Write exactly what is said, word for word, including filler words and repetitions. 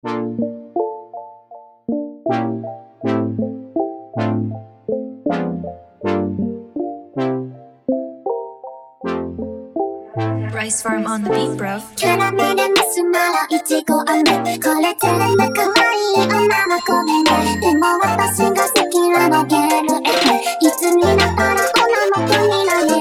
Rice farm on the beat, bro. キャラメルマスマライチゴ飴、これ全部可愛い女の子ね。でも私が好きなのゲールエフ、いつになったら女の子になる。